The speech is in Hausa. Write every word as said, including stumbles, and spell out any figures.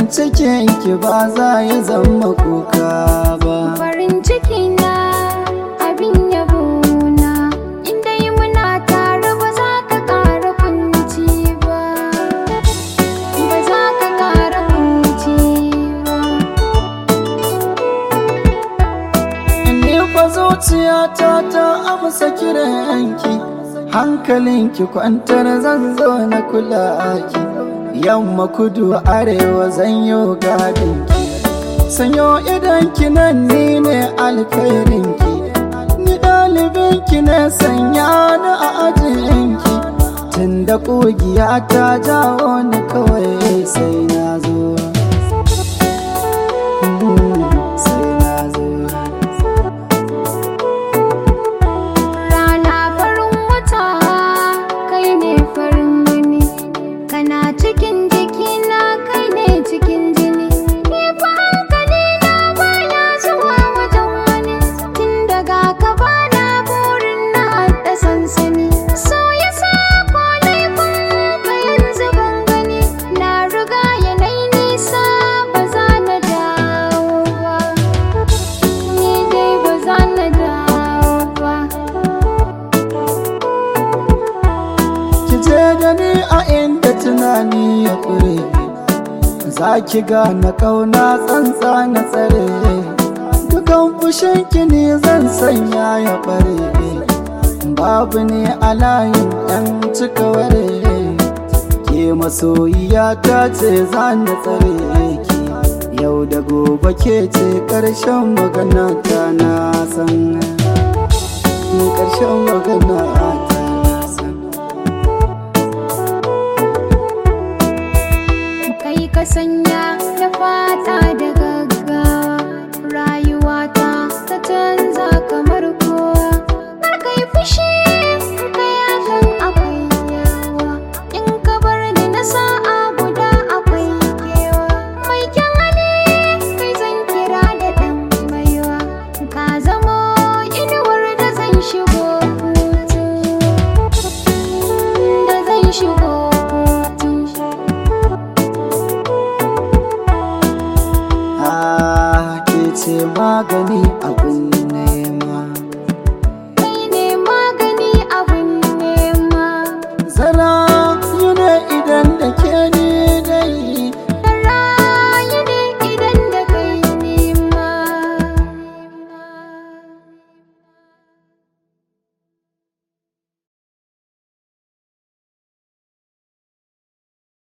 cikin ki ba za ya zama kuka ba. Farin ciki na abin yabo na, inda yi muna tare ba za ka ƙara kunci ba, ba za ka ƙara kunci ba. Ni fa zuciyata ta amsa kiranki, hankalinki kwantar zan zo na kula ki. Yamma kudu arewa zan yo gadinki, sanyo idanki nan ni ne alkhairinki. Ni ɗalibinki ne sanya ni a ajinki, tun da ƙugiya ta jawo ni kawai sai na zo. Cikin jikina kai ne cikin jini, ni fa hankali na baya zuwa wajen wani. Tun daga ka bana burin na haɗa sansani, so ya sa ko laifin ka yanzu ban gani. Na riga yanayi nisa ba za na dawo ba, ni dai ba za na dawo ba. Ki je da ni a inda tunani ya kure, za ki gane ƙauna tsantsa na tsare. Dukan fushinki ne zan sanya ya bare, babu ne a layin ɗan cika ware. Ke masoyiya ta ce za na tsare ki, yau da gobe ke ce ƙarshen magana ta na san, ƙarshen magana ta. Ka sanya na fata da gaggawa, rayuwata ta canza kamar kowa. Kar ka yi fushi ka yakan akwai yawa, in ka bar ni na sa'a guda akwai kewa. Mai kyan hali kai zan kira da ɗan baiwa, ka zamo inuwar da zan shigo hutu, da zan shigo ce magani abin